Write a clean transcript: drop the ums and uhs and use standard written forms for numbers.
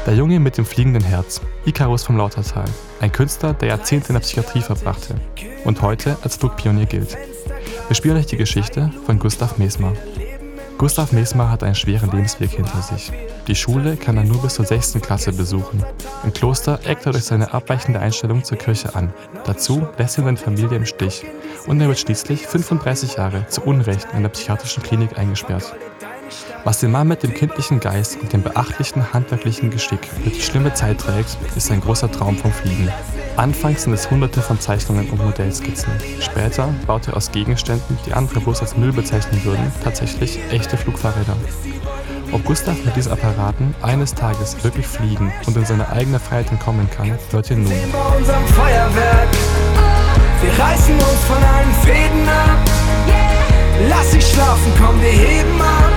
Der Junge mit dem fliegenden Herz, Ikarus vom Lautertal, ein Künstler, der Jahrzehnte in der Psychiatrie verbrachte und heute als Flugpionier gilt. Wir spielen euch die Geschichte von Gustav Mesmer. Gustav Mesmer hat einen schweren Lebensweg hinter sich. Die Schule kann er nur bis zur 6. Klasse besuchen. Im Kloster eckt er durch seine abweichende Einstellung zur Kirche an. Dazu lässt ihn seine Familie im Stich und er wird schließlich 35 Jahre zu Unrecht in der psychiatrischen Klinik eingesperrt. Was den Mann mit dem kindlichen Geist und dem beachtlichen handwerklichen Geschick durch die schlimme Zeit trägt, ist ein großer Traum vom Fliegen. Anfangs sind es hunderte von Zeichnungen und Modellskizzen. Später baut er aus Gegenständen, die andere bloß als Müll bezeichnen würden, tatsächlich echte Flugfahrräder. Ob Gustav mit diesen Apparaten eines Tages wirklich fliegen und in seine eigene Freiheit entkommen kann, hört ihr nun. Bei unserem Feuerwerk, wir reißen uns von allen Fäden ab. Lass dich schlafen, komm, wir heben ab.